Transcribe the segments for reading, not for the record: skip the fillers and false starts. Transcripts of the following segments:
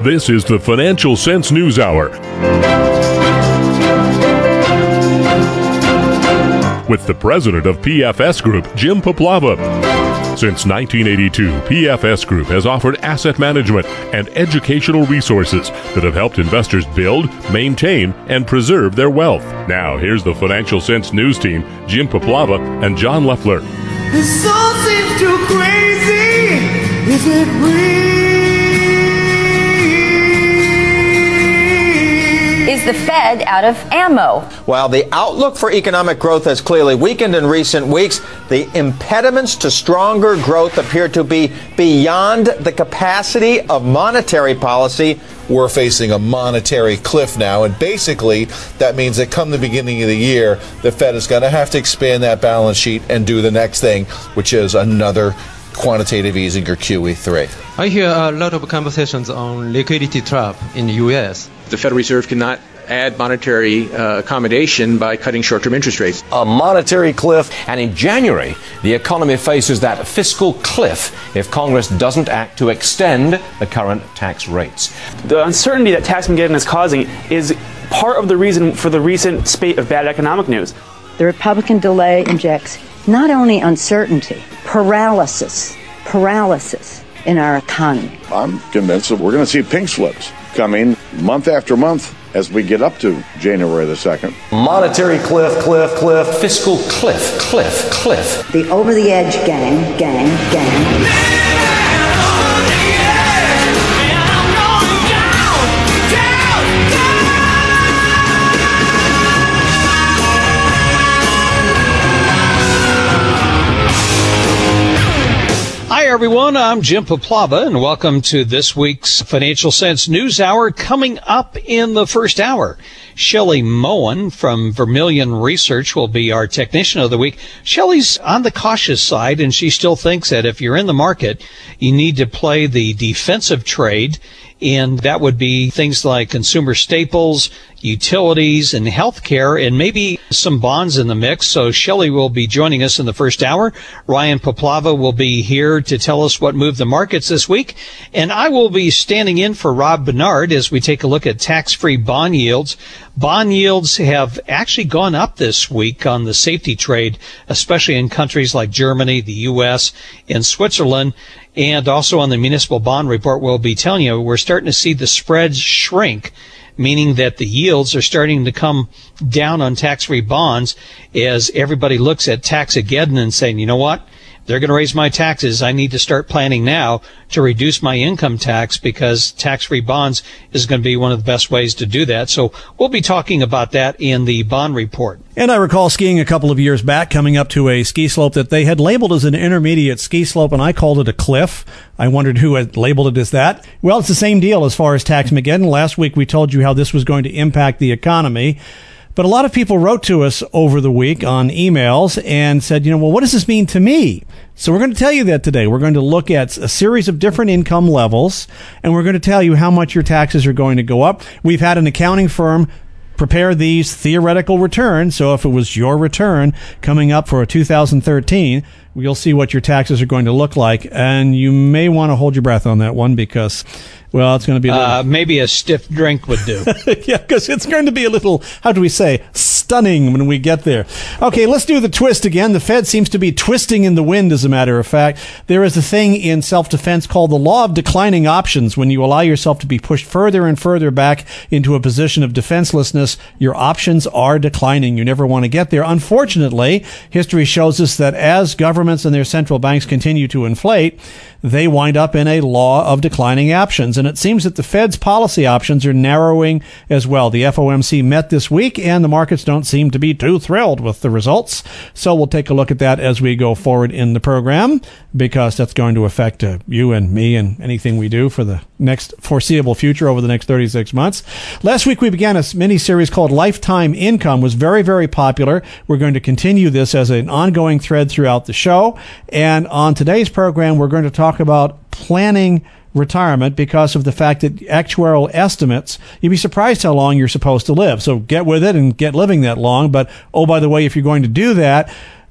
This is the Financial Sense News Hour with the president of PFS Group, Jim Poplava. Since 1982, PFS Group has offered asset management and educational resources that have helped investors build, maintain, and preserve their wealth. Now, here's the Financial Sense News team, Jim Poplava and John Leffler. This all seems too crazy. Is it real? Is the Fed out of ammo? While the outlook for economic growth has clearly weakened in recent weeks, the impediments to stronger growth appear to be beyond the capacity of monetary policy. We're facing a monetary cliff now, and basically that means that come the beginning of the year, the Fed is going to have to expand that balance sheet and do the next thing, which is another quantitative easing or QE3. I hear a lot of conversations on liquidity trap in the U.S. The Federal Reserve cannot add monetary accommodation by cutting short-term interest rates. A monetary cliff, and in January, the economy faces that fiscal cliff if Congress doesn't act to extend the current tax rates. The uncertainty that Tax-Mageddon is causing is part of the reason for the recent spate of bad economic news. The Republican delay injects not only uncertainty, paralysis in our economy. I'm convinced that we're going to see pink slips coming month after month as we get up to January the 2nd. Monetary cliff, fiscal cliff. The over-the-edge gang. Hi, everyone. I'm Jim Poplava, and welcome to this week's Financial Sense News Hour. Coming up in the first hour, Shelley Moen from Vermilion Research will be our technician of the week. Shelley's on the cautious side, and she still thinks that if you're in the market, you need to play the defensive trade, and that would be things like consumer staples, utilities, and healthcare, and maybe some bonds in the mix. So Shelley will be joining us in the first hour. Ryan Poplava will be here to tell us what moved the markets this week. And I will be standing in for Rob Bernard as we take a look at tax-free bond yields. Bond yields have actually gone up this week on the safety trade, especially in countries like Germany, the U.S., and Switzerland. And also on the municipal bond report, we'll be telling you we're starting to see the spreads shrink, meaning that the yields are starting to come down on tax-free bonds as everybody looks at Tax-Mageddon and saying, you know what? They're going to raise my taxes. I need to start planning now to reduce my income tax because tax-free bonds is going to be one of the best ways to do that. So we'll be talking about that in the bond report. And I recall skiing a couple of years back, coming up to a ski slope that they had labeled as an intermediate ski slope, and I called it a cliff. I wondered who had labeled it as that. Well, it's the same deal as far as Tax-Mageddon. Last week we told you how this was going to impact the economy. But a lot of people wrote to us over the week on emails and said, well, what does this mean to me? So we're going to tell you that today. We're going to look at a series of different income levels, and we're going to tell you how much your taxes are going to go up. We've had an accounting firm prepare these theoretical returns. So if it was your return coming up for 2013, you'll see what your taxes are going to look like. And you may want to hold your breath on that one because, well, it's going to be maybe a stiff drink would do. Yeah, because it's going to be a little, how do we say, stunning when we get there. Okay, let's do the twist again. The Fed seems to be twisting in the wind, as a matter of fact. There is a thing in self-defense called the law of declining options. When you allow yourself to be pushed further and further back into a position of defenselessness, your options are declining. You never want to get there. Unfortunately, history shows us that as governments and their central banks continue to inflate, they wind up in a law of declining options. And it seems that the Fed's policy options are narrowing as well. The FOMC met this week, and the markets don't seem to be too thrilled with the results. So we'll take a look at that as we go forward in the program, because that's going to affect you and me and anything we do for the next foreseeable future over the next 36 months. Last week we began a mini-series called Lifetime Income. It was very, very popular. We're going to continue this as an ongoing thread throughout the show. And on today's program, we're going to talk about planning retirement because of the fact that actuarial estimates, you'd be surprised how long you're supposed to live. So get with it and get living that long. But, oh, by the way, if you're going to do that,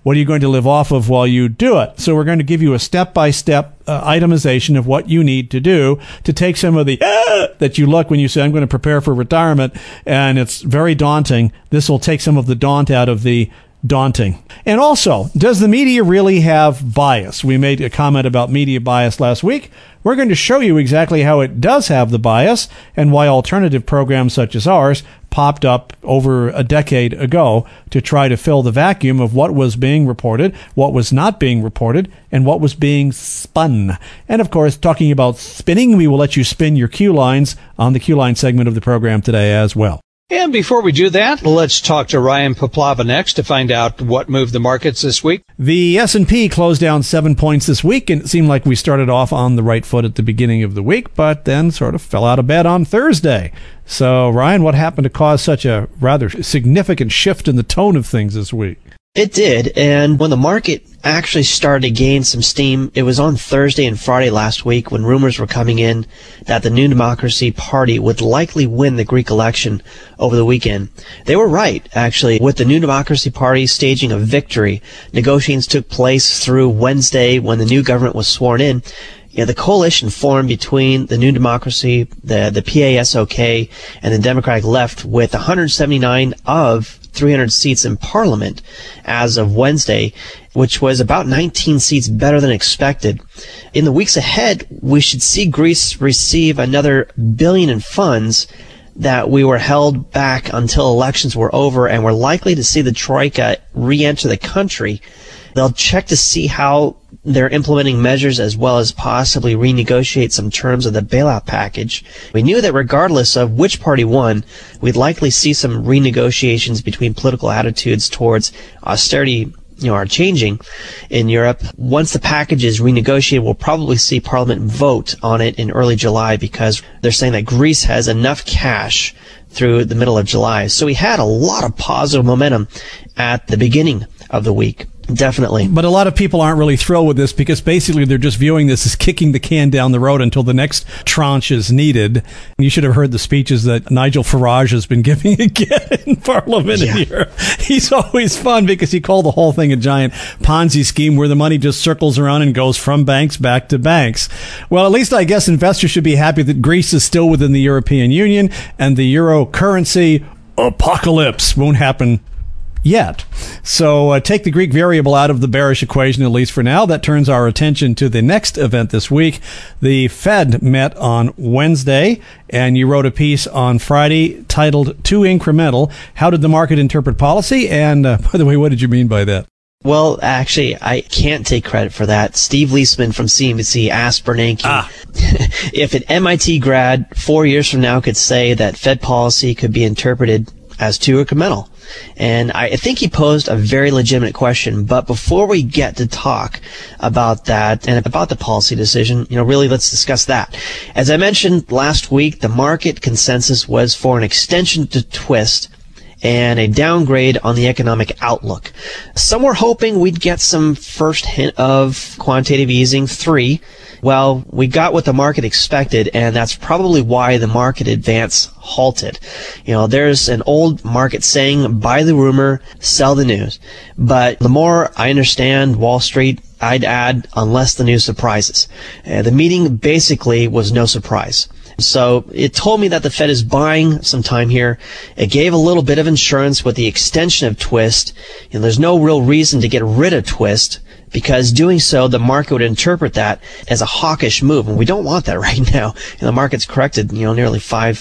What are you going to live off of while you do it? So we're going to give you a step-by-step itemization of what you need to do to take some of the that you look when you say, I'm going to prepare for retirement, and it's very daunting. This will take some of the daunt out of the daunting. And also, does the media really have bias? We made a comment about media bias last week. We're going to show you exactly how it does have the bias and why alternative programs such as ours popped up over a decade ago to try to fill the vacuum of what was being reported, what was not being reported, and what was being spun. And of course, talking about spinning, we will let you spin your Q lines on the Q line segment of the program today as well. And before we do that, let's talk to Ryan Poplava next to find out what moved the markets this week. The S&P closed down 7 points this week, and it seemed like we started off on the right foot at the beginning of the week, but then sort of fell out of bed on Thursday. So, Ryan, what happened to cause such a rather significant shift in the tone of things this week? It did, and when the market actually started to gain some steam, it was on Thursday and Friday last week when rumors were coming in that the New Democracy Party would likely win the Greek election over the weekend. They were right, actually. With the New Democracy Party staging a victory, negotiations took place through Wednesday when the new government was sworn in. The coalition formed between the New Democracy, the PASOK, and the Democratic Left with 179 of 300 seats in Parliament as of Wednesday, which was about 19 seats better than expected. In the weeks ahead, we should see Greece receive another $1 billion in funds that we were held back until elections were over, and we're likely to see the Troika re-enter the country. They'll check to see how they're implementing measures as well as possibly renegotiate some terms of the bailout package. We knew that regardless of which party won, we'd likely see some renegotiations between political attitudes towards austerity, are changing in Europe. Once the package is renegotiated, we'll probably see Parliament vote on it in early July because they're saying that Greece has enough cash through the middle of July. So we had a lot of positive momentum at the beginning of the week. Definitely. But a lot of people aren't really thrilled with this because basically they're just viewing this as kicking the can down the road until the next tranche is needed. You should have heard the speeches that Nigel Farage has been giving again in Parliament in Europe. He's always fun because he called the whole thing a giant Ponzi scheme where the money just circles around and goes from banks back to banks. Well, at least I guess investors should be happy that Greece is still within the European Union and the euro currency apocalypse won't happen yet. So take the Greek variable out of the bearish equation, at least for now. That turns our attention to the next event this week. The Fed met on Wednesday, and you wrote a piece on Friday titled Too Incremental. How did the market interpret policy? And by the way, what did you mean by that? Well, actually, I can't take credit for that. Steve Leisman from CNBC asked Bernanke if an MIT grad 4 years from now could say that Fed policy could be interpreted as too incremental. And I think he posed a very legitimate question. But before we get to talk about that and about the policy decision, really let's discuss that. As I mentioned last week, the market consensus was for an extension to twist and a downgrade on the economic outlook. Some were hoping we'd get some first hint of quantitative easing 3. Well, we got what the market expected, and that's probably why the market advance halted. There's an old market saying, buy the rumor, sell the news. But the more I understand Wall Street, I'd add, unless the news surprises. The meeting basically was no surprise. So it told me that the Fed is buying some time here. It gave a little bit of insurance with the extension of twist. There's no real reason to get rid of twist, because doing so, the market would interpret that as a hawkish move, and we don't want that right now. The market's corrected, nearly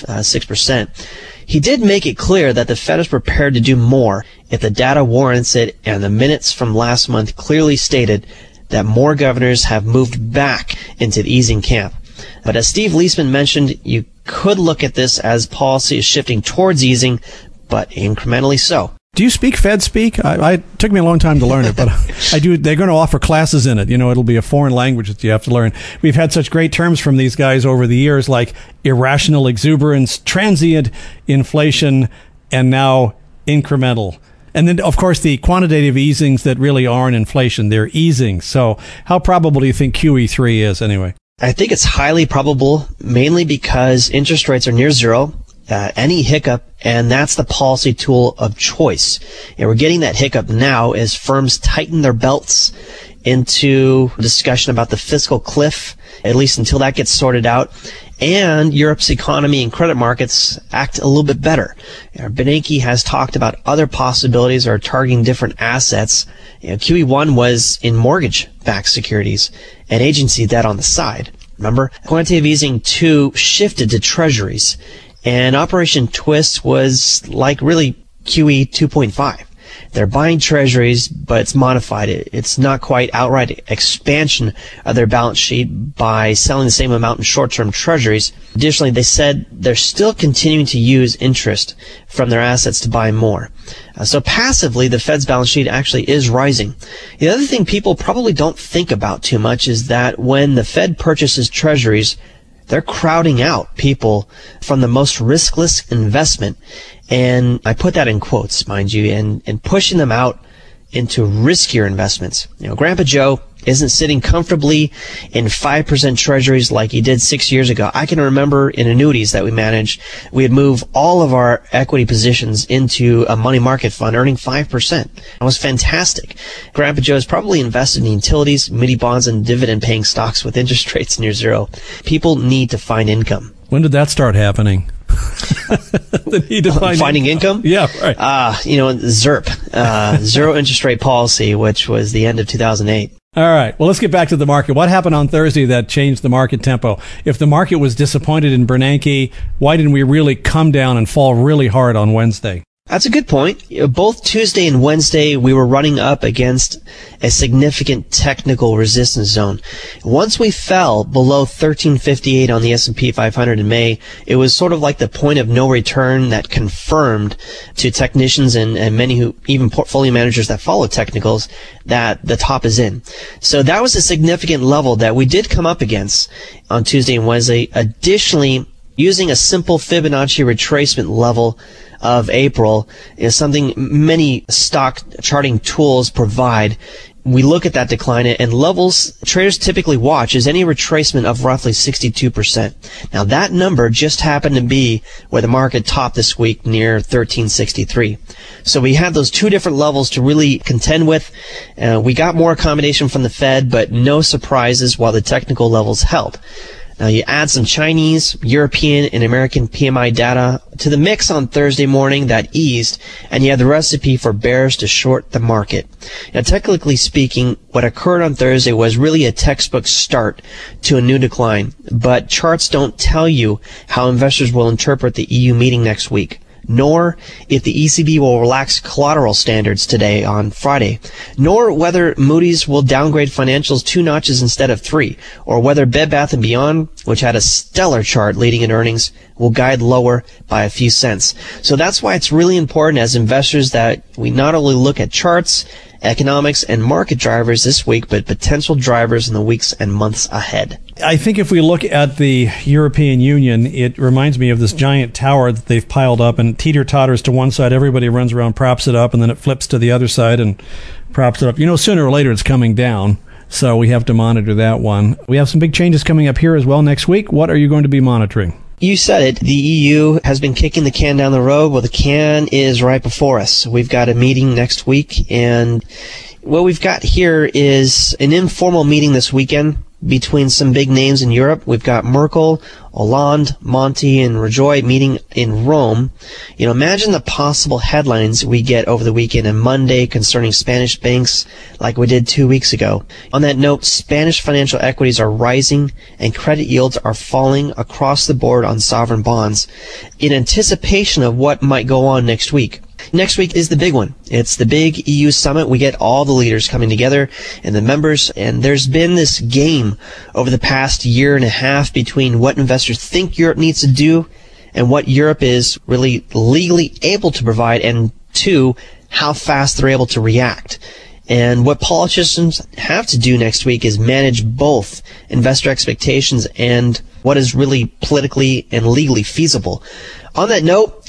6%. He did make it clear that the Fed is prepared to do more if the data warrants it, and the minutes from last month clearly stated that more governors have moved back into the easing camp. But as Steve Leisman mentioned, you could look at this as policy is shifting towards easing, but incrementally so. Do you speak Fed speak? It took me a long time to learn it, but I do. They're going to offer classes in it. It'll be a foreign language that you have to learn. We've had such great terms from these guys over the years, like irrational exuberance, transient inflation, and now incremental. And then, of course, the quantitative easings that really aren't inflation. They're easing. So how probable do you think QE3 is anyway? I think it's highly probable, mainly because interest rates are near zero. any hiccup, and that's the policy tool of choice. And we're getting that hiccup now as firms tighten their belts into discussion about the fiscal cliff, at least until that gets sorted out, and Europe's economy and credit markets act a little bit better. Bernanke has talked about other possibilities or targeting different assets. QE1 was in mortgage-backed securities and agency debt on the side. Remember, quantitative easing 2 shifted to treasuries, and Operation Twist was like really QE 2.5. They're buying treasuries, but it's modified. It's not quite outright expansion of their balance sheet by selling the same amount in short-term treasuries. Additionally, they said they're still continuing to use interest from their assets to buy more. So passively, the Fed's balance sheet actually is rising. The other thing people probably don't think about too much is that when the Fed purchases treasuries, they're crowding out people from the most riskless investment. And I put that in quotes, mind you, and pushing them out into riskier investments. Grandpa Joe isn't sitting comfortably in 5% treasuries like he did 6 years ago. I can remember in annuities that we managed, we'd move all of our equity positions into a money market fund earning 5%. That was fantastic. Grandpa Joe is probably invested in utilities, muni bonds, and dividend-paying stocks with interest rates near zero. People need to find income. When did that start happening? The need to find finding income? Yeah, right. ZIRP, zero interest rate policy, which was the end of 2008. All right. Well, let's get back to the market. What happened on Thursday that changed the market tempo? If the market was disappointed in Bernanke, why didn't we really come down and fall really hard on Wednesday? That's a good point. Both Tuesday and Wednesday, we were running up against a significant technical resistance zone. Once we fell below 1358 on the S&P 500 in May, it was sort of like the point of no return that confirmed to technicians and many who, even portfolio managers that follow technicals, that the top is in. So that was a significant level that we did come up against on Tuesday and Wednesday. Additionally, using a simple Fibonacci retracement level of April is something many stock charting tools provide. We look at that decline, and levels traders typically watch is any retracement of roughly 62%. Now that number just happened to be where the market topped this week near 1363. So we had those two different levels to really contend with. We got more accommodation from the Fed, but no surprises while the technical levels held. Now you add some Chinese, European, and American PMI data to the mix on Thursday morning that eased, and you have the recipe for bears to short the market. Now technically speaking, what occurred on Thursday was really a textbook start to a new decline, but charts don't tell you how investors will interpret the EU meeting next week, nor if the ECB will relax collateral standards today on Friday, nor whether Moody's will downgrade financials 2 notches instead of 3, or whether Bed Bath & Beyond, which had a stellar chart leading in earnings, will guide lower by a few cents. So that's why it's really important as investors that we not only look at charts, economics, and market drivers this week, but potential drivers in the weeks and months ahead. I think if we look at the European Union, it reminds me of this giant tower that they've piled up, and teeter-totters to one side, everybody runs around, props it up, and then it flips to the other side and props it up. Sooner or later it's coming down, so we have to monitor that one. We have some big changes coming up here as well next week. What are you going to be monitoring? You said it. The EU has been kicking the can down the road. Well, the can is right before us. We've got a meeting next week, and what we've got here is an informal meeting this weekend between some big names in Europe. We've got Merkel, Hollande, Monti, and Rajoy meeting in Rome. Imagine the possible headlines we get over the weekend and Monday concerning Spanish banks like we did 2 weeks ago. On that note, Spanish financial equities are rising and credit yields are falling across the board on sovereign bonds in anticipation of what might go on next week. Next week is the big one. It's the big EU summit. We get all the leaders coming together and the members, and there's been this game over the past year and a half between what investors think Europe needs to do and what Europe is really legally able to provide, and 2, how fast they're able to react. And what politicians have to do next week is manage both investor expectations and what is really politically and legally feasible. On that note,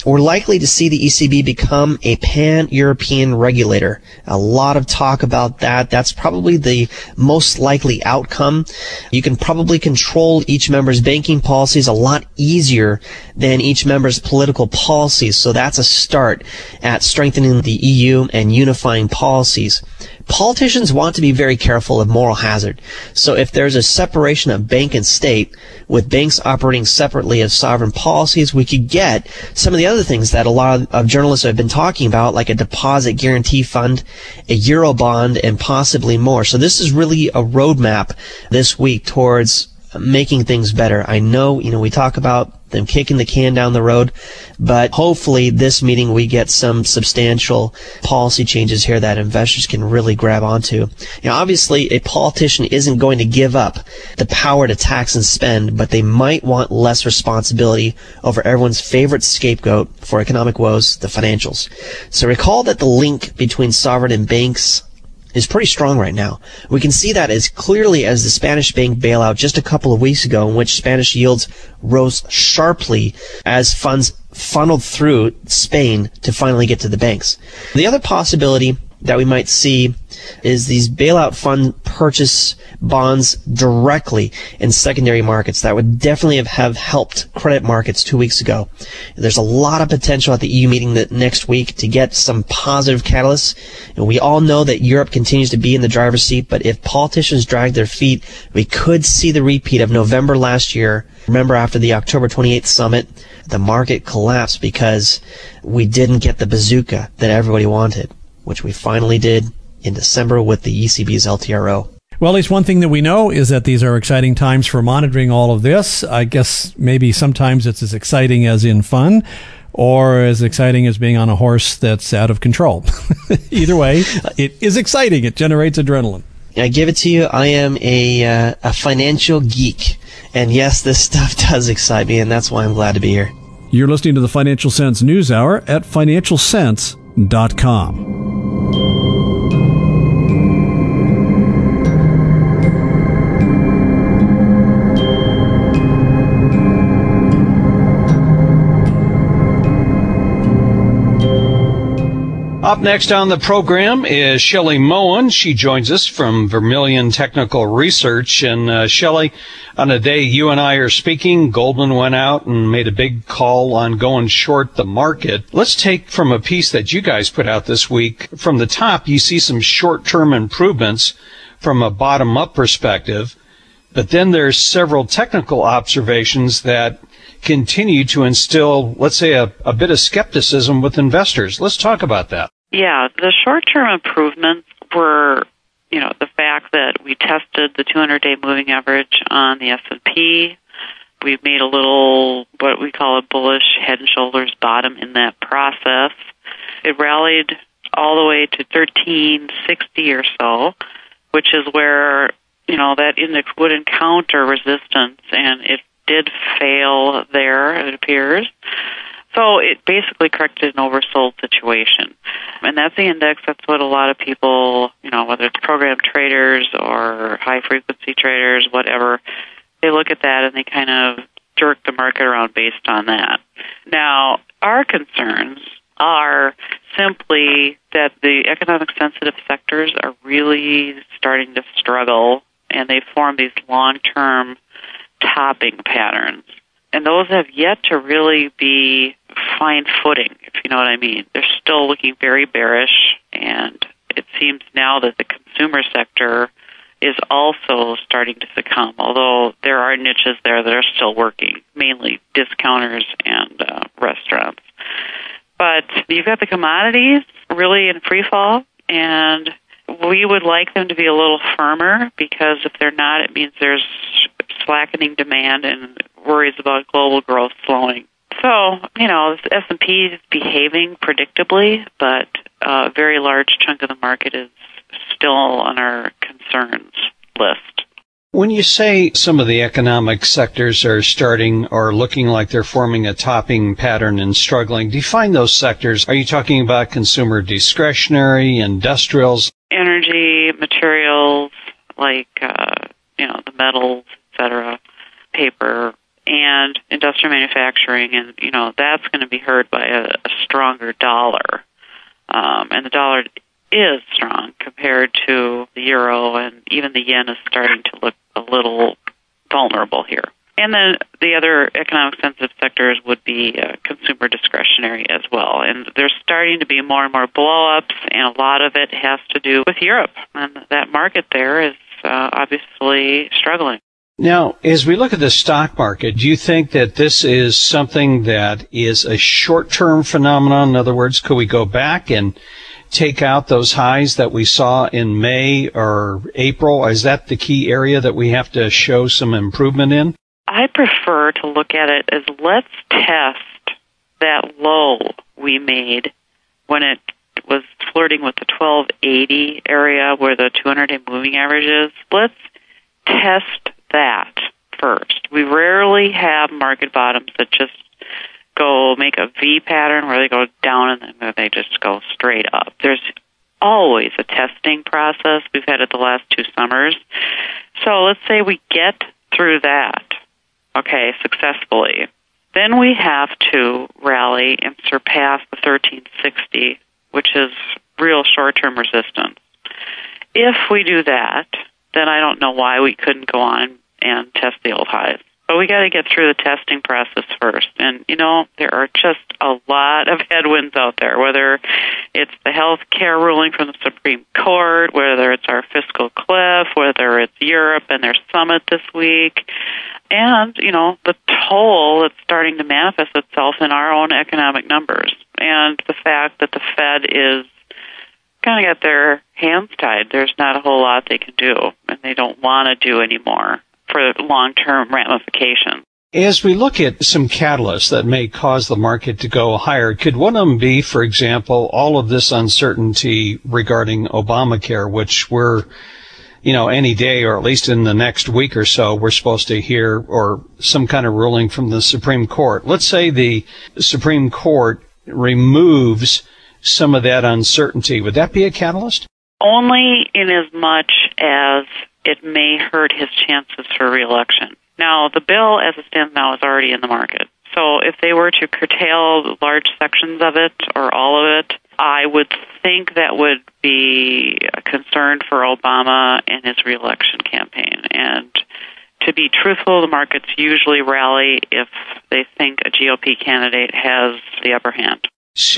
we're likely to see the ECB become a pan-European regulator. A lot of talk about that. That's probably the most likely outcome. You can probably control each member's banking policies a lot easier than each member's political policies. So that's a start at strengthening the EU and unifying policies. Politicians want to be very careful of moral hazard. So if there's a separation of bank and state, with banks operating separately as sovereign policies, we could get some of the other things that a lot of journalists have been talking about, like a deposit guarantee fund, a Eurobond, and possibly more. So this is really a roadmap this week towards making things better. I know, we talk about them kicking the can down the road, but hopefully this meeting we get some substantial policy changes here that investors can really grab onto. Obviously a politician isn't going to give up the power to tax and spend, but they might want less responsibility over everyone's favorite scapegoat for economic woes, the financials. So recall that the link between sovereign and banks is pretty strong right now. We can see that as clearly as the Spanish bank bailout just a couple of weeks ago, in which Spanish yields rose sharply as funds funneled through Spain to finally get to the banks. The other possibility that we might see is these bailout fund purchase bonds directly in secondary markets. That would definitely have helped credit markets 2 weeks ago. There's a lot of potential at the EU meeting next week to get some positive catalysts. And we all know that Europe continues to be in the driver's seat, but if politicians drag their feet, we could see the repeat of November last year. Remember, after the October 28th summit, the market collapsed because we didn't get the bazooka that everybody wanted, which we finally did in December with the ECB's LTRO. Well, at least one thing that we know is that these are exciting times for monitoring all of this. I guess maybe sometimes it's as exciting as in fun, or as exciting as being on a horse that's out of control. Either way, it is exciting. It generates adrenaline. I give it to you. I am a financial geek. And yes, this stuff does excite me, and that's why I'm glad to be here. You're listening to the Financial Sense News Hour at financialsense.com. Up next on the program is Shelley Moen. She joins us from Vermilion Technical Research. And Shelley, on a day you and I are speaking, Goldman went out and made a big call on going short the market. Let's take from a piece that you guys put out this week. From the top, you see some short-term improvements from a bottom-up perspective. But then there's several technical observations that continue to instill, let's say, a bit of skepticism with investors. Let's talk about that. Yeah, the short-term improvements were, the fact that we tested the 200-day moving average on the S&P. We've made a little, what we call a bullish head and shoulders bottom in that process. It rallied all the way to 1360 or so, which is where, that index would encounter resistance, and it did fail there, it appears. So it basically corrected an oversold situation. And that's the index. That's what a lot of people, whether it's program traders or high-frequency traders, whatever, they look at that and they kind of jerk the market around based on that. Now, our concerns are simply that the economic-sensitive sectors are really starting to struggle, and they form these long-term topping patterns. And those have yet to really be fine footing, if you know what I mean. They're still looking very bearish, and it seems now that the consumer sector is also starting to succumb, although there are niches there that are still working, mainly discounters and restaurants. But you've got the commodities really in free fall, and we would like them to be a little firmer, because if they're not, it means there's slackening demand and worries about global growth slowing. So, the S&P is behaving predictably, but a very large chunk of the market is still on our concerns list. When you say some of the economic sectors are starting or looking like they're forming a topping pattern and struggling, define those sectors. Are you talking about consumer discretionary, industrials? Energy, materials, like, the metals, etc., paper, and industrial manufacturing, and, that's going to be hurt by a stronger dollar. And the dollar is strong compared to the euro, and even the yen is starting to look a little vulnerable here. And then the other economic sensitive sectors would be consumer discretionary as well. And there's starting to be more and more blow-ups, and a lot of it has to do with Europe. And that market there is obviously struggling. Now, as we look at the stock market, do you think that this is something that is a short-term phenomenon? In other words, could we go back and take out those highs that we saw in May or April? Is that the key area that we have to show some improvement in? I prefer to look at it as let's test that low we made when it was flirting with the 1280 area where the 200-day moving average is. Let's test that first. We rarely have market bottoms that just go make a V pattern where they go down and then they just go straight up. There's always a testing process. We've had it the last 2 summers. So let's say we get through that, successfully. Then we have to rally and surpass the 1360, which is real short-term resistance. If we do that, then I don't know why we couldn't go on and test the old highs. But we got to get through the testing process first. And, there are just a lot of headwinds out there, whether it's the health care ruling from the Supreme Court, whether it's our fiscal cliff, whether it's Europe and their summit this week, and, the toll that's starting to manifest itself in our own economic numbers. And the fact that the Fed is kind of got their hands tied. There's not a whole lot they can do, and they don't want to do anymore for long-term ramifications. As we look at some catalysts that may cause the market to go higher, could one of them be, for example, all of this uncertainty regarding Obamacare, which we're, any day or at least in the next week or so, we're supposed to hear or some kind of ruling from the Supreme Court. Let's say the Supreme Court removes some of that uncertainty. Would that be a catalyst? Only in as much as it may hurt his chances for re-election. Now, the bill as it stands now is already in the market. So if they were to curtail large sections of it or all of it, I would think that would be a concern for Obama and his re-election campaign. And to be truthful, the markets usually rally if they think a GOP candidate has the upper hand.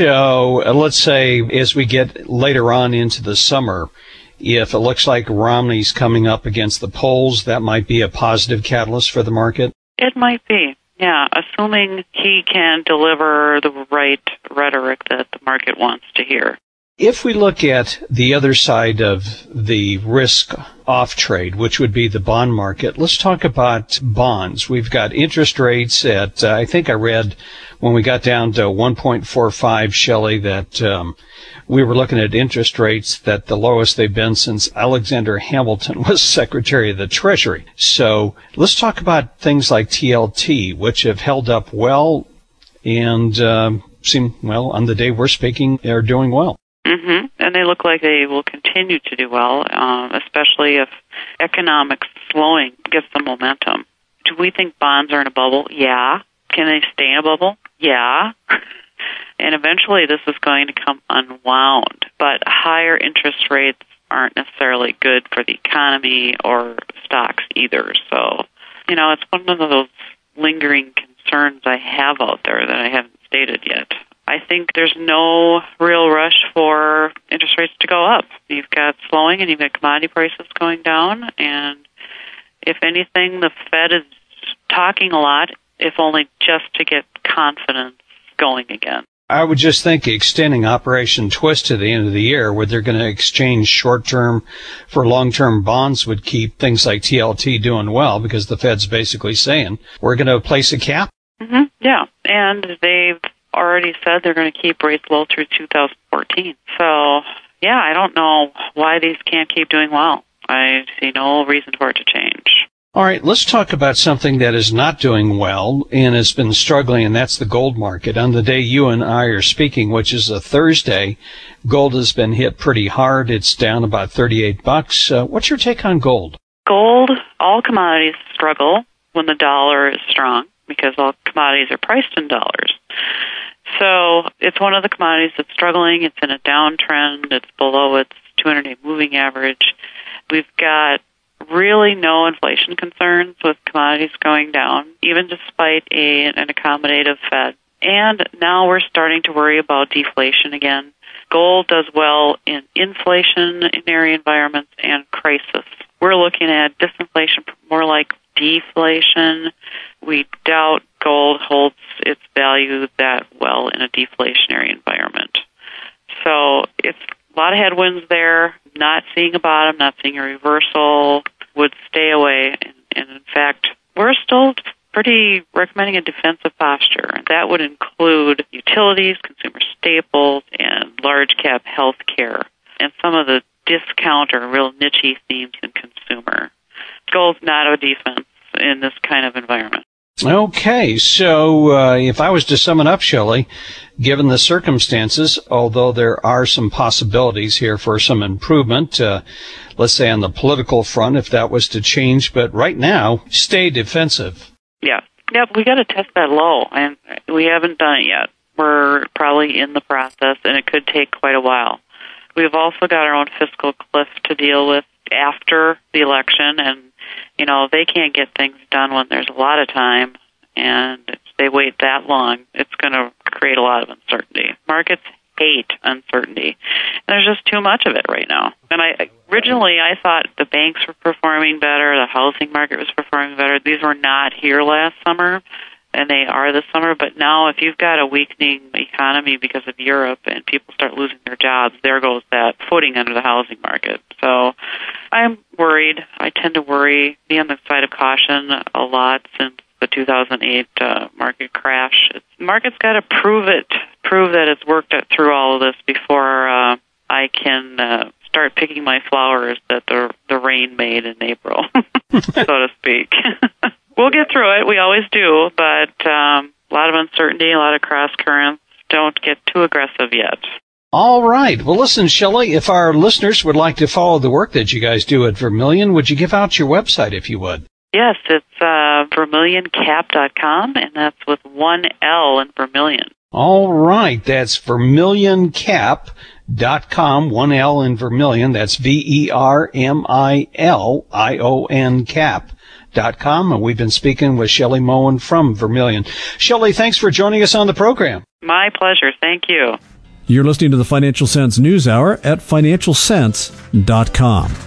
So let's say as we get later on into the summer, if it looks like Romney's coming up against the polls, that might be a positive catalyst for the market? It might be, yeah, assuming he can deliver the right rhetoric that the market wants to hear. If we look at the other side of the risk-off trade, which would be the bond market, let's talk about bonds. We've got interest rates at, I think I read when we got down to 1.45, Shelley, that we were looking at interest rates that the lowest they've been since Alexander Hamilton was Secretary of the Treasury. So let's talk about things like TLT, which have held up well and seem, well, on the day we're speaking, they're doing well. Mm-hmm. And they look like they will continue to do well, especially if economic slowing gets the momentum. Do we think bonds are in a bubble? Yeah. Can they stay in a bubble? Yeah. And eventually this is going to come unwound. But higher interest rates aren't necessarily good for the economy or stocks either. So, it's one of those lingering concerns I have out there that I haven't stated yet. I think there's no real rush for interest rates to go up. You've got slowing and you've got commodity prices going down. And if anything, the Fed is talking a lot, if only just to get confidence going again. I would just think extending Operation Twist to the end of the year, where they're going to exchange short-term for long-term bonds, would keep things like TLT doing well, because the Fed's basically saying, we're going to place a cap. Mm-hmm. Yeah, and they've already said they're going to keep rates low through 2014. So, yeah, I don't know why these can't keep doing well. I see no reason for it to change. All right, let's talk about something that is not doing well and has been struggling, and that's the gold market. On the day you and I are speaking, which is a Thursday, gold has been hit pretty hard. It's down about $38. What's your take on gold? Gold, all commodities struggle when the dollar is strong. because all commodities are priced in dollars. So it's one of the commodities that's struggling. It's in a downtrend. It's below its 200-day moving average. We've got really no inflation concerns with commodities going down, even despite an accommodative Fed. And now we're starting to worry about deflation again. Gold does well in inflationary environments and crisis. We're looking at disinflation, more like deflation. We doubt gold holds its value that well in a deflationary environment. So it's a lot of headwinds there. Not seeing a bottom, not seeing a reversal, would stay away. And in fact, we're still pretty recommending a defensive posture. And that would include utilities, consumer staples, and large cap healthcare, and some of the discount or real niche themes in consumer. Gold's not a defense in this kind of environment. Okay, so if I was to sum it up, Shelley, given the circumstances, although there are some possibilities here for some improvement, let's say on the political front, if that was to change, but right now, stay defensive. Yeah. Yep, we got to test that low, and we haven't done it yet. We're probably in the process, and it could take quite a while. We've also got our own fiscal cliff to deal with after the election, and they can't get things done when there's a lot of time, and if they wait that long, it's going to create a lot of uncertainty. Markets hate uncertainty. And there's just too much of it right now. And originally I thought the banks were performing better, the housing market was performing better. These were not here last summer, and they are this summer. But now if you've got a weakening economy because of Europe and people start losing their jobs, there goes that footing under the housing market. So I'm worried. I tend to be on the side of caution a lot since the 2008 market crash. The market's got to prove that it's worked through all of this before I can start picking my flowers that the rain made in April, so to speak. We'll get through it. We always do, but a lot of uncertainty, a lot of cross currents. Don't get too aggressive yet. All right. Well, listen, Shelley, if our listeners would like to follow the work that you guys do at Vermilion, would you give out your website if you would? Yes, it's VermilionCap.com, and that's with one L in Vermilion. All right. That's VermilionCap.com, one L in Vermilion. That's VermilionCap.com. And we've been speaking with Shelley Moen from Vermilion. Shelley, thanks for joining us on the program. My pleasure. Thank you. You're listening to the Financial Sense News Hour at FinancialSense.com.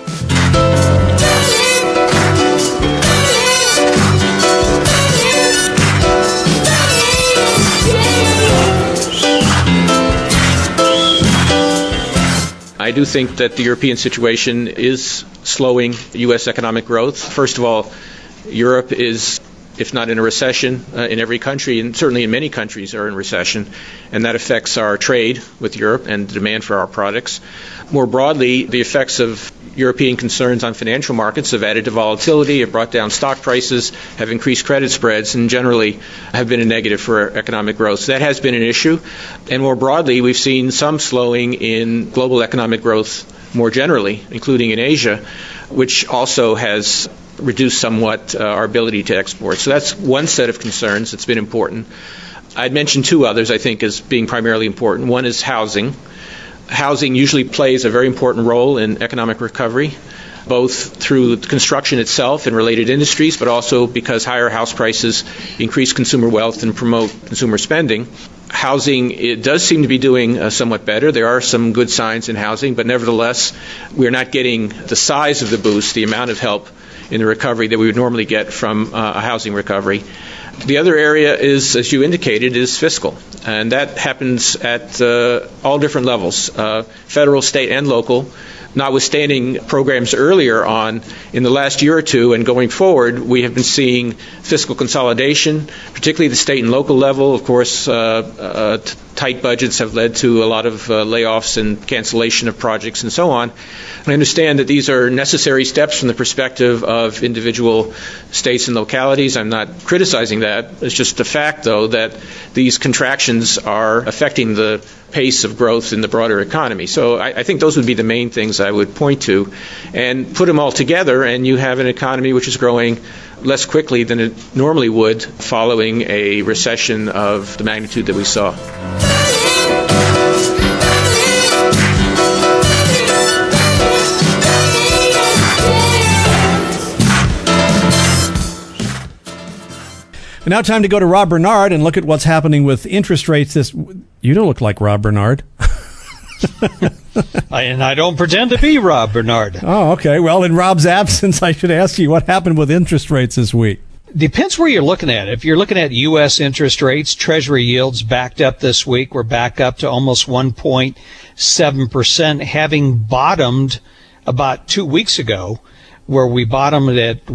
I do think that the European situation is slowing U.S. economic growth. First of all, Europe is, if not in a recession, in every country, and certainly in many countries are in recession, and that affects our trade with Europe and the demand for our products. More broadly, the effects of European concerns on financial markets have added to volatility, have brought down stock prices, have increased credit spreads, and generally have been a negative for economic growth. So that has been an issue. And more broadly, we've seen some slowing in global economic growth more generally, including in Asia, which also has reduced somewhat our ability to export. So that's one set of concerns that's been important. I'd mention two others, I think, as being primarily important. One is housing. Housing usually plays a very important role in economic recovery, both through the construction itself and related industries, but also because higher house prices increase consumer wealth and promote consumer spending. Housing, it does seem to be doing somewhat better. There are some good signs in housing, but nevertheless, we're not getting the size of the boost, the amount of help in the recovery that we would normally get from a housing recovery. The other area is, as you indicated, is fiscal, and that happens at all different levels, federal, state, and local. Notwithstanding programs earlier on in the last year or two and going forward, we have been seeing fiscal consolidation, particularly the state and local level. Of course, tight budgets have led to a lot of layoffs and cancellation of projects and so on. I understand that these are necessary steps from the perspective of individual states and localities. I'm not criticizing that. It's just a fact, though, that these contractions are affecting the pace of growth in the broader economy. So I think those would be the main things I would point to. And put them all together, and you have an economy which is growing less quickly than it normally would following a recession of the magnitude that we saw. And now time to go to Rob Bernard and look at what's happening with interest rates. You don't look like Rob Bernard. And I don't pretend to be Rob Bernard. Oh, okay. Well, in Rob's absence, I should ask you what happened with interest rates this week. Depends where you're looking at. If you're looking at U.S. interest rates, Treasury yields backed up this week. We're back up to almost 1.7%, having bottomed about 2 weeks ago, where we bottomed at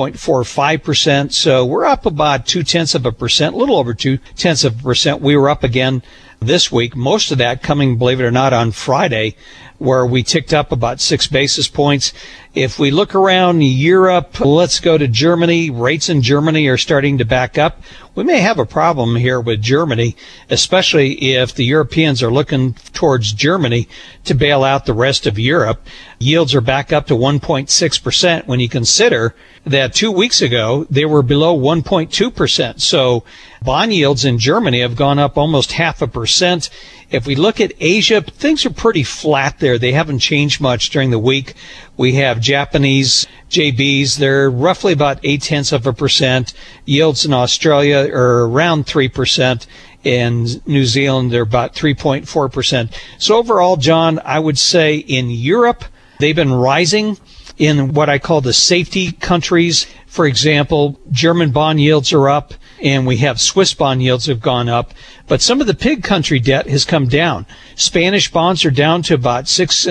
1.45%. So we're up about 0.2%, a little over 0.2%. We were up again this week. Most of that coming, believe it or not, on Friday, where we ticked up about 6 basis points. If we look around Europe, let's go to Germany. Rates in Germany are starting to back up. We may have a problem here with Germany, especially if the Europeans are looking towards Germany to bail out the rest of Europe. Yields are back up to 1.6% when you consider that 2 weeks ago they were below 1.2%. So bond yields in Germany have gone up almost 0.5%. If we look at Asia, things are pretty flat there. They haven't changed much during the week. We have Japanese JBs. They're roughly about 0.8%. Yields in Australia are around 3%. In New Zealand, they're about 3.4%. So overall, John, I would say in Europe, they've been rising in what I call the safety countries. For example, German bond yields are up, and we have Swiss bond yields have gone up. But some of the pig country debt has come down. Spanish bonds are down to about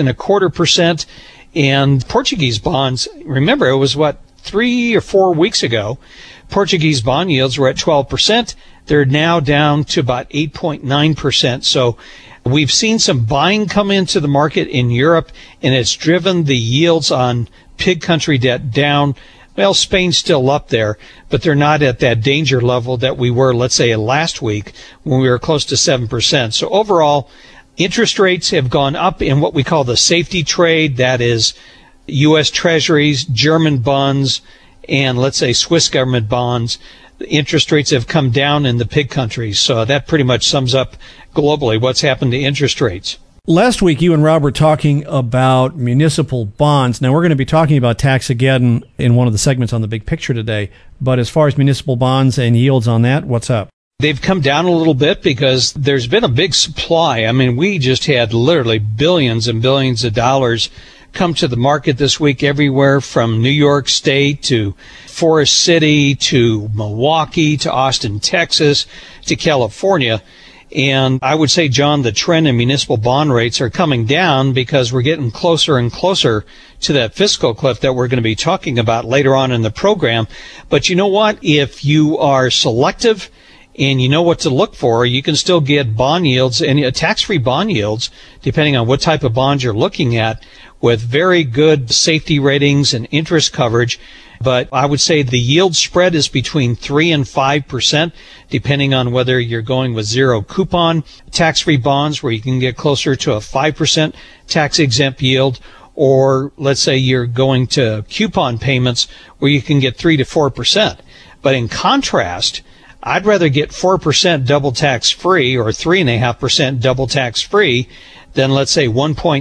6.25%, and Portuguese bonds, remember, it was 3 or 4 weeks ago, Portuguese bond yields were at 12%. They're now down to about 8.9%. So we've seen some buying come into the market in Europe, and it's driven the yields on pig country debt down. Well, Spain's still up there, but they're not at that danger level that we were, let's say, last week when we were close to 7%. So overall, interest rates have gone up in what we call the safety trade. That is U.S. Treasuries, German bonds, and let's say Swiss government bonds. The interest rates have come down in the pig countries. So that pretty much sums up globally what's happened to interest rates. Last week, you and Rob were talking about municipal bonds. Now, we're going to be talking about tax again in one of the segments on the big picture today. But as far as municipal bonds and yields on that, what's up? They've come down a little bit because there's been a big supply. I mean, we just had literally billions and billions of dollars come to the market this week everywhere from New York State to Forest City to Milwaukee to Austin, Texas to California. And I would say, John, the trend in municipal bond rates are coming down because we're getting closer and closer to that fiscal cliff that we're going to be talking about later on in the program. But you know what? If you are selective and you know what to look for, you can still get bond yields and tax-free bond yields, depending on what type of bond you're looking at, with very good safety ratings and interest coverage. But I would say the yield spread is between 3 and 5%, depending on whether you're going with zero coupon tax-free bonds, where you can get closer to a 5% tax-exempt yield, or let's say you're going to coupon payments where you can get 3 to 4%. But in contrast, I'd rather get 4% double tax-free or 3.5% double tax-free than, let's say,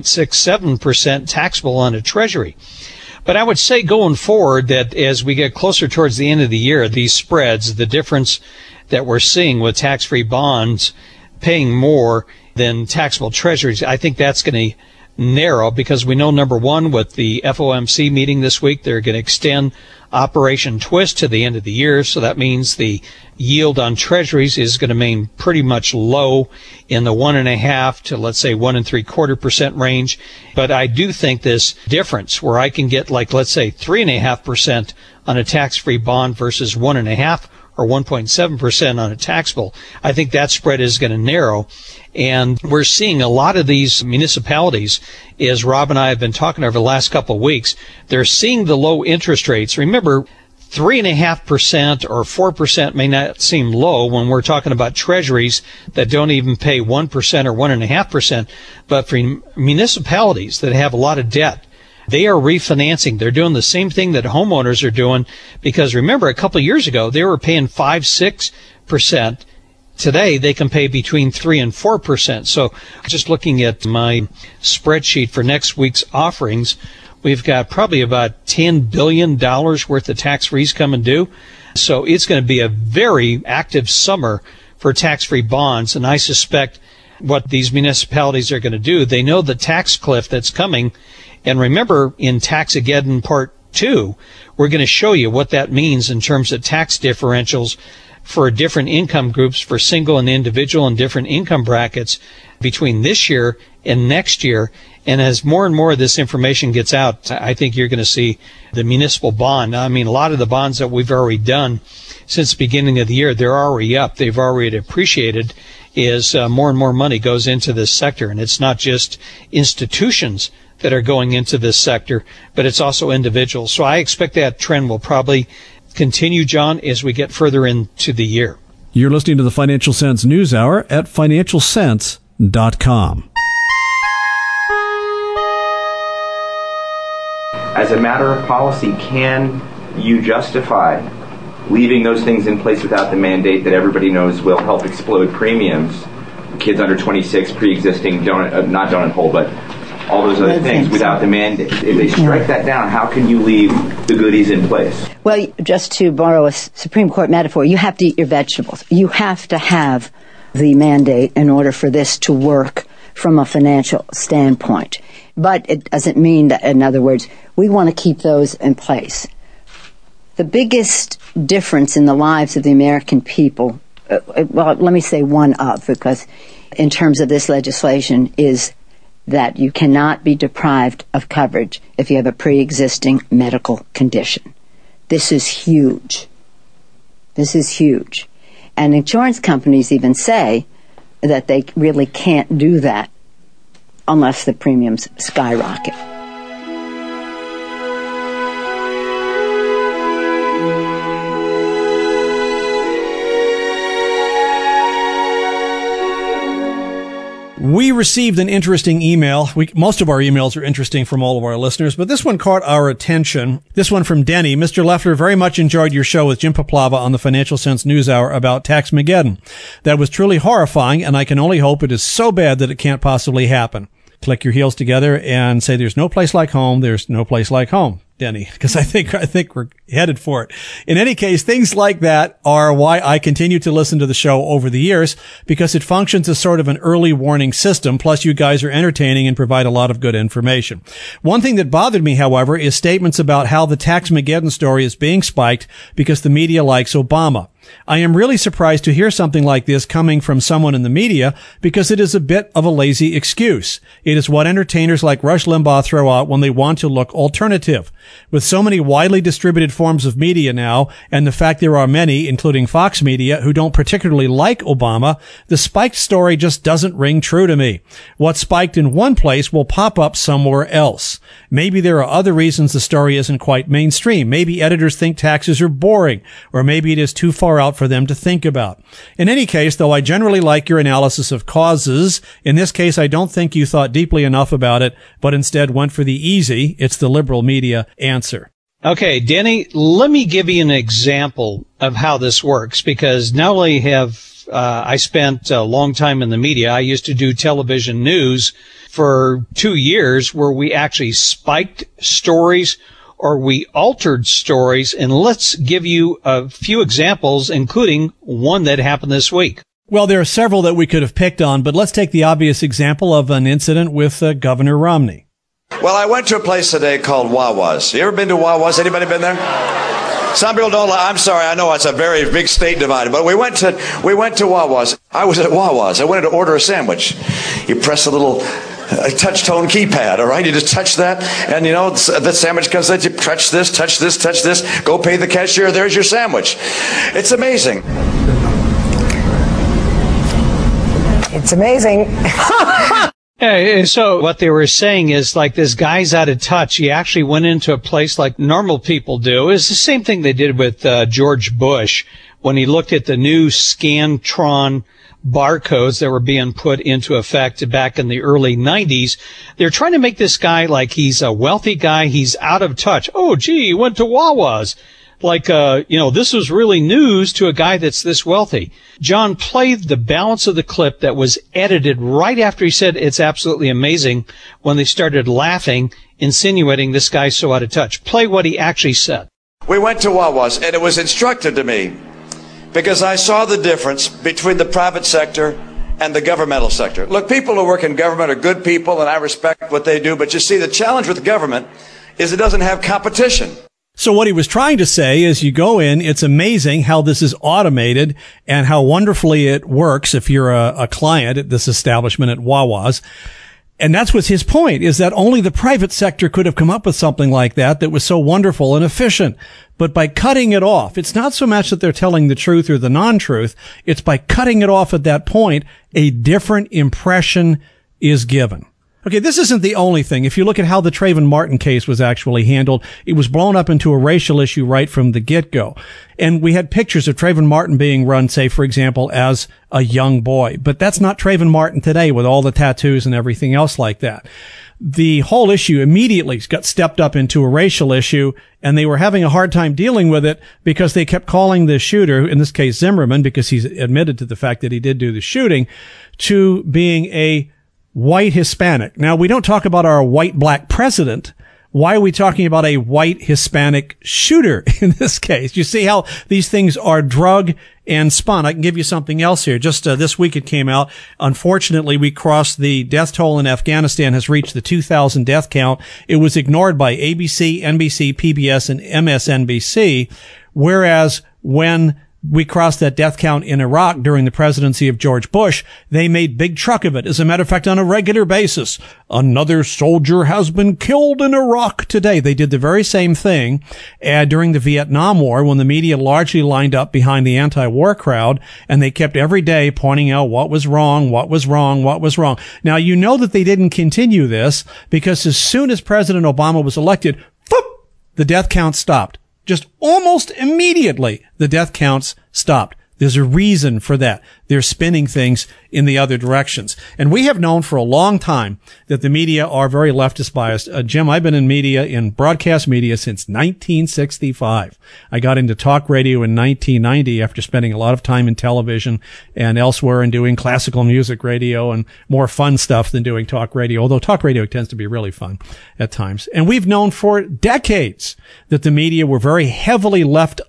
1.67% taxable on a treasury. But I would say going forward that as we get closer towards the end of the year, these spreads, the difference that we're seeing with tax-free bonds paying more than taxable treasuries, I think that's going to narrow because we know, number one, with the FOMC meeting this week, they're going to extend Operation Twist to the end of the year. So that means the yield on treasuries is going to remain pretty much low in the 1.5 to, let's say, 1.75% range. But I do think this difference where I can get, like, let's say 3.5% on a tax-free bond versus 1.5 or 1.7% on a taxable, I think that spread is going to narrow. And we're seeing a lot of these municipalities, as Rob and I have been talking over the last couple of weeks, they're seeing the low interest rates. Remember, 3.5% or 4% may not seem low when we're talking about treasuries that don't even pay 1% or 1.5%. But for municipalities that have a lot of debt, they are refinancing. They're doing the same thing that homeowners are doing, because remember, a couple of years ago, they were paying 5-6%. Today, they can pay between 3 and 4%. So just looking at my spreadsheet for next week's offerings, we've got probably about $10 billion worth of tax-frees coming due. So it's going to be a very active summer for tax-free bonds. And I suspect what these municipalities are going to do, they know the tax cliff that's coming. And remember, in Taxageddon Part 2, we're going to show you what that means in terms of tax differentials for different income groups, for single and individual and different income brackets between this year and next year. And as more and more of this information gets out, I think you're going to see the municipal bond. I mean, a lot of the bonds that we've already done since the beginning of the year, they're already up. They've already appreciated as more and more money goes into this sector. And it's not just institutions that are going into this sector, but it's also individuals. So I expect that trend will probably continue, John, as we get further into the year. You're listening to the Financial Sense News Hour at financialsense.com. As a matter of policy, can you justify leaving those things in place without the mandate that everybody knows will help explode premiums? Kids under 26, pre-existing, not donut hole, but all those other things without the mandate. If they strike that down, how can you leave the goodies in place? Well, just to borrow a Supreme Court metaphor, you have to eat your vegetables. You have to have the mandate in order for this to work from a financial standpoint. But it doesn't mean that, in other words, we want to keep those in place. The biggest difference in the lives of the American people, well, let me say one of, because in terms of this legislation, is that you cannot be deprived of coverage if you have a pre-existing medical condition. This is huge. This is huge. And insurance companies even say that they really can't do that unless the premiums skyrocket. We received an interesting email. Most of our emails are interesting from all of our listeners, but this one caught our attention. This one from Denny. Mr. Leffler, very much enjoyed your show with Jim Paplava on the Financial Sense News Hour about Taxmageddon. That was truly horrifying, and I can only hope it is so bad that it can't possibly happen. Click your heels together and say, there's no place like home. There's no place like home, Denny, because I think we're headed for it. In any case, things like that are why I continue to listen to the show over the years, because it functions as sort of an early warning system. Plus, you guys are entertaining and provide a lot of good information. One thing that bothered me, however, is statements about how the Taxmageddon story is being spiked because the media likes Obama. I am really surprised to hear something like this coming from someone in the media, because it is a bit of a lazy excuse. It is what entertainers like Rush Limbaugh throw out when they want to look alternative. With so many widely distributed forms of media now, and the fact there are many, including Fox Media, who don't particularly like Obama, the spiked story just doesn't ring true to me. What's spiked in one place will pop up somewhere else. Maybe there are other reasons the story isn't quite mainstream. Maybe editors think taxes are boring, or maybe it is too far out for them to think about. In any case, though, I generally like your analysis of causes. In this case, I don't think you thought deeply enough about it, but instead went for the easy, it's the liberal media answer. Okay, Denny, let me give you an example of how this works, because not only have I spent a long time in the media, I used to do television news for 2 years where we actually spiked stories or we altered stories, and let's give you a few examples, including one that happened this week. Well, there are several that we could have picked on, but let's take the obvious example of an incident with Governor Romney. Well, I went to a place today called Wawa's. You ever been to Wawa's? Anybody been there? Some people don't. I'm sorry. I know it's a very big state divided, but we went to Wawa's. I was at Wawa's. I wanted to order a sandwich. You press a little touch tone keypad, all right? You just touch that, and you know, the sandwich comes out. You touch this, touch this, touch this. Go pay the cashier. There's your sandwich. It's amazing. It's amazing. Yeah, so what they were saying is like this guy's out of touch. He actually went into a place like normal people do. It's the same thing they did with George Bush when he looked at the new Scantron barcodes that were being put into effect back in the early 90s. They're trying to make this guy like he's a wealthy guy. He's out of touch. Oh, gee, he went to Wawa's. Like, this was really news to a guy that's this wealthy. John played the balance of the clip that was edited right after he said it's absolutely amazing when they started laughing, insinuating this guy's so out of touch. Play what he actually said. We went to Wawa's, and it was instructive to me because I saw the difference between the private sector and the governmental sector. Look, people who work in government are good people, and I respect what they do, but you see, the challenge with government is it doesn't have competition. So what he was trying to say is you go in, it's amazing how this is automated and how wonderfully it works if you're a client at this establishment at Wawa's. And that's what's his point, is that only the private sector could have come up with something like that was so wonderful and efficient. But by cutting it off, it's not so much that they're telling the truth or the non-truth. It's by cutting it off at that point, a different impression is given. Okay, this isn't the only thing. If you look at how the Trayvon Martin case was actually handled, it was blown up into a racial issue right from the get-go. And we had pictures of Trayvon Martin being run, say, for example, as a young boy. But that's not Trayvon Martin today with all the tattoos and everything else like that. The whole issue immediately got stepped up into a racial issue, and they were having a hard time dealing with it because they kept calling the shooter, in this case Zimmerman, because he's admitted to the fact that he did do the shooting, to being a white Hispanic. Now, we don't talk about our white-black president. Why are we talking about a white Hispanic shooter in this case? You see how these things are drug and spun. I can give you something else here. Just this week it came out. Unfortunately, we crossed the death toll in Afghanistan has reached the 2,000 death count. It was ignored by ABC, NBC, PBS, and MSNBC, whereas when we crossed that death count in Iraq during the presidency of George Bush, they made big truck of it. As a matter of fact, on a regular basis, another soldier has been killed in Iraq today. They did the very same thing during the Vietnam War when the media largely lined up behind the anti-war crowd, and they kept every day pointing out what was wrong, what was wrong, what was wrong. Now, you know that they didn't continue this because as soon as President Obama was elected, the death count stopped. Just almost immediately, the death counts stopped. There's a reason for that. They're spinning things in the other directions. And we have known for a long time that the media are very leftist biased. Jim, I've been in media, in broadcast media since 1965. I got into talk radio in 1990 after spending a lot of time in television and elsewhere and doing classical music radio and more fun stuff than doing talk radio, although talk radio tends to be really fun at times. And we've known for decades that the media were very heavily left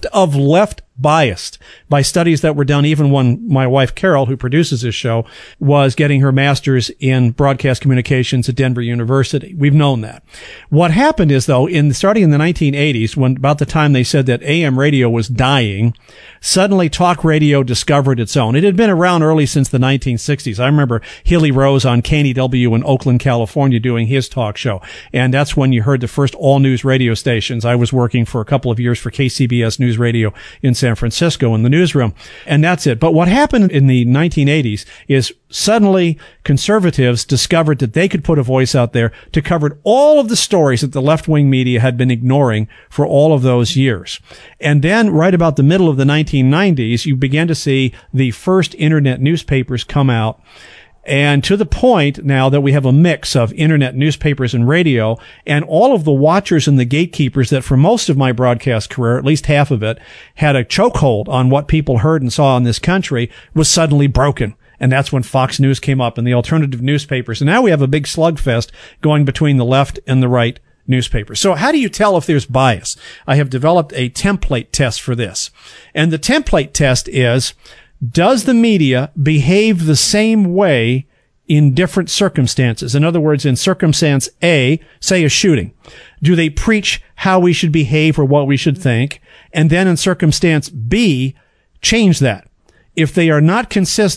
biased by studies that were done even when my wife Carol, who produces this show, was getting her master's in broadcast communications at Denver University. We've known that. What happened is, though, starting in the 1980s, when about the time they said that AM radio was dying, suddenly talk radio discovered its own. It had been around early since the 1960s. I remember Hilly Rose on KNEW in Oakland, California, doing his talk show. And that's when you heard the first all-news radio stations. I was working for a couple of years for KCBS News Radio in San Francisco in the newsroom. And that's it. But what happened in the 1980s is suddenly conservatives discovered that they could put a voice out there to cover all of the stories that the left-wing media had been ignoring for all of those years. And then right about the middle of the 1990s, you began to see the first internet newspapers come out. And to the point now that we have a mix of internet newspapers and radio, and all of the watchers and the gatekeepers that for most of my broadcast career, at least half of it, had a chokehold on what people heard and saw in this country was suddenly broken. And that's when Fox News came up and the alternative newspapers. And now we have a big slugfest going between the left and the right newspapers. So how do you tell if there's bias? I have developed a template test for this. And the template test is, does the media behave the same way in different circumstances? In other words, in circumstance A, say a shooting, do they preach how we should behave or what we should think? And then in circumstance B, change that. If they are not consistent,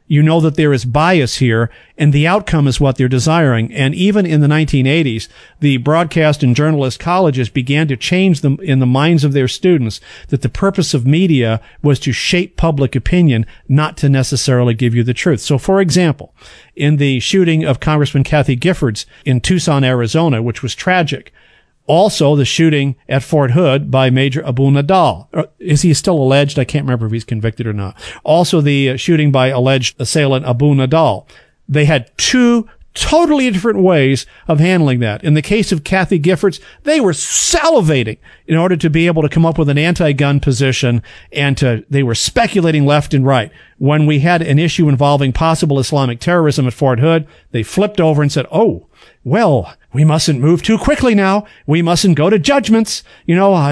you know that there is bias here, and the outcome is what they're desiring. And even in the 1980s, the broadcast and journalist colleges began to change them in the minds of their students that the purpose of media was to shape public opinion, not to necessarily give you the truth. So, for example, in the shooting of Congressman Kathy Giffords in Tucson, Arizona, which was tragic, also, the shooting at Fort Hood by Major Abu Nidal. Is he still alleged? I can't remember if he's convicted or not. Also, the shooting by alleged assailant Abu Nidal. They had two totally different ways of handling that. In the case of Kathy Giffords, they were salivating in order to be able to come up with an anti-gun position, and they were speculating left and right. When we had an issue involving possible Islamic terrorism at Fort Hood, they flipped over and said, oh, well, we mustn't move too quickly now. We mustn't go to judgments. Okay,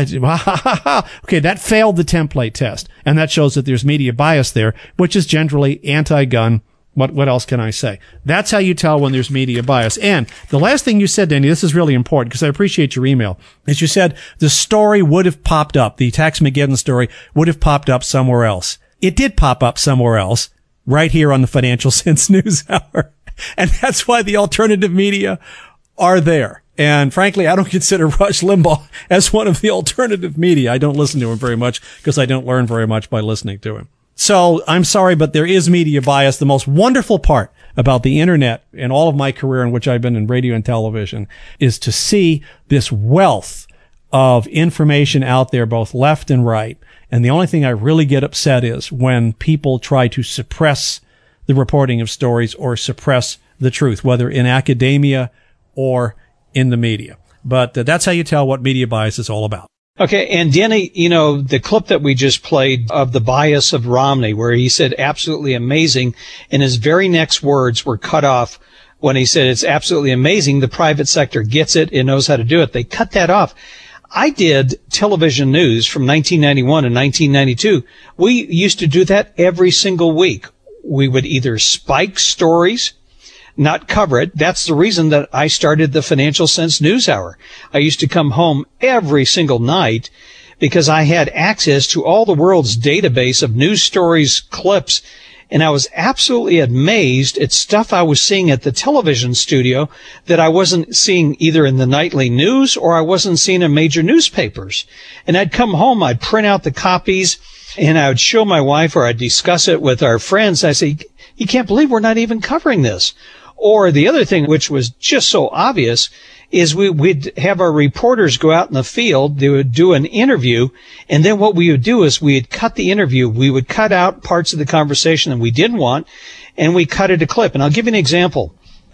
that failed the template test. And that shows that there's media bias there, which is generally anti-gun. What else can I say? That's how you tell when there's media bias. And the last thing you said, Danny, this is really important because I appreciate your email, is you said the story would have popped up, the Tax-Mageddon story would have popped up somewhere else. It did pop up somewhere else, right here on the Financial Sense News Hour. And that's why the alternative media are there. And frankly, I don't consider Rush Limbaugh as one of the alternative media. I don't listen to him very much because I don't learn very much by listening to him. So I'm sorry, but there is media bias. The most wonderful part about the internet and all of my career in which I've been in radio and television is to see this wealth of information out there, both left and right. And the only thing I really get upset is when people try to suppress the reporting of stories or suppress the truth, whether in academia or in the media. But that's how you tell what media bias is all about. Okay, and Danny, the clip that we just played of the bias of Romney, where he said absolutely amazing, and his very next words were cut off when he said it's absolutely amazing, the private sector gets it, it knows how to do it. They cut that off. I did television news from 1991 to 1992. We used to do that every single week. We would either spike stories, not cover it. That's the reason that I started the Financial Sense News Hour. I used to come home every single night because I had access to all the world's database of news stories, clips, and I was absolutely amazed at stuff I was seeing at the television studio that I wasn't seeing either in the nightly news or I wasn't seeing in major newspapers. And I'd come home, I'd print out the copies, and I would show my wife or I'd discuss it with our friends. I say, you can't believe we're not even covering this. Or the other thing, which was just so obvious, is we'd have our reporters go out in the field. They would do an interview. And then what we would do is we'd cut the interview. We would cut out parts of the conversation that we didn't want, and we cut it a clip. And I'll give you an example.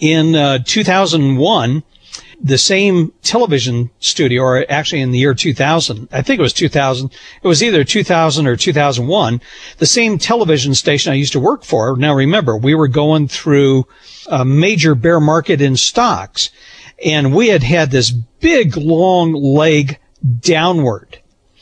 In 2001, the same television studio, or actually in the year 2000, I think it was 2000, it was either 2000 or 2001, the same television station I used to work for. Now remember, we were going through a major bear market in stocks, and we had this big long leg downward.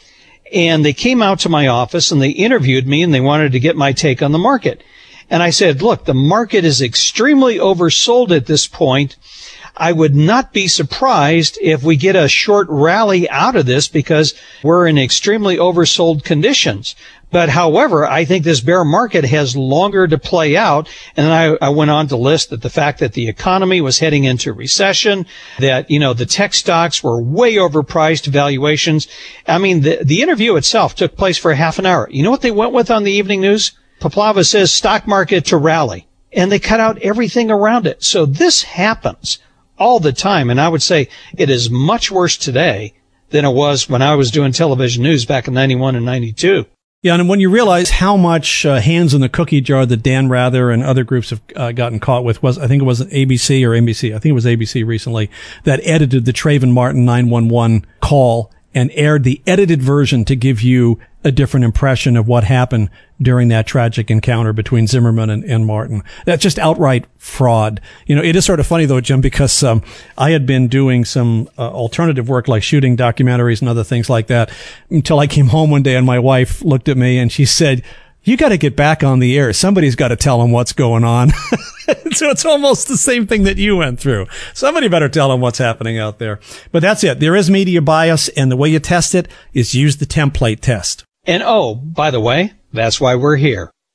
And they came out to my office and they interviewed me and they wanted to get my take on the market. And I said, look, the market is extremely oversold at this point. I would not be surprised if we get a short rally out of this because we're in extremely oversold conditions. But however, I think this bear market has longer to play out. And then I went on to list that the fact that the economy was heading into recession, that, the tech stocks were way overpriced valuations. I mean, the interview itself took place for half an hour. You know what they went with on the evening news? Paplava says stock market to rally. And they cut out everything around it. So this happens all the time. And I would say it is much worse today than it was when I was doing television news back in 91 and 92. Yeah, and when you realize how much hands in the cookie jar that Dan Rather and other groups have gotten caught with, I think it was ABC or NBC, I think it was ABC recently, that edited the Trayvon Martin 911 call and aired the edited version to give you a different impression of what happened during that tragic encounter between Zimmerman and Martin. That's just outright fraud. It is sort of funny though, Jim, because I had been doing some alternative work like shooting documentaries and other things like that until I came home one day and my wife looked at me and she said, you got to get back on the air. Somebody's got to tell them what's going on. So it's almost the same thing that you went through. Somebody better tell them what's happening out there. But that's it. There is media bias, and the way you test it is use the template test. And by the way, that's why we're here.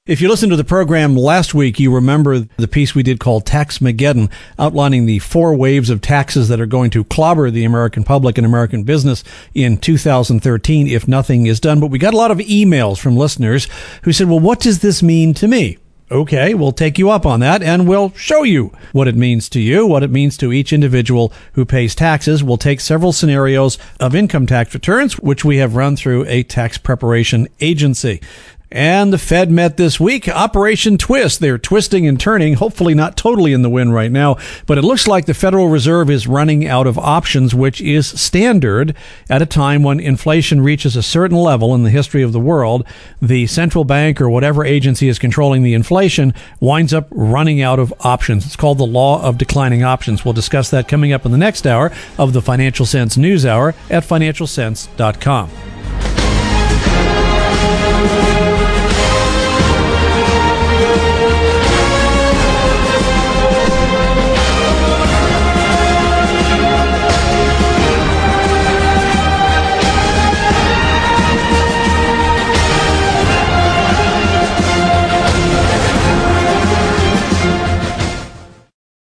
If you listened to the program last week, you remember the piece we did called Taxmageddon, outlining the 4 waves of taxes that are going to clobber the American public and American business in 2013 if nothing is done. But we got a lot of emails from listeners who said, well, what does this mean to me? Okay, we'll take you up on that, and we'll show you what it means to you, what it means to each individual who pays taxes. We'll take several scenarios of income tax returns, which we have run through a tax preparation agency. And the Fed met this week. Operation Twist. They're twisting and turning, hopefully not totally in the wind right now, but it looks like the Federal Reserve is running out of options, which is standard at a time when inflation reaches a certain level in the history of the world. The central bank or whatever agency is controlling the inflation winds up running out of options. It's called the law of declining options. We'll discuss that coming up in the next hour of the Financial Sense News Hour at financialsense.com.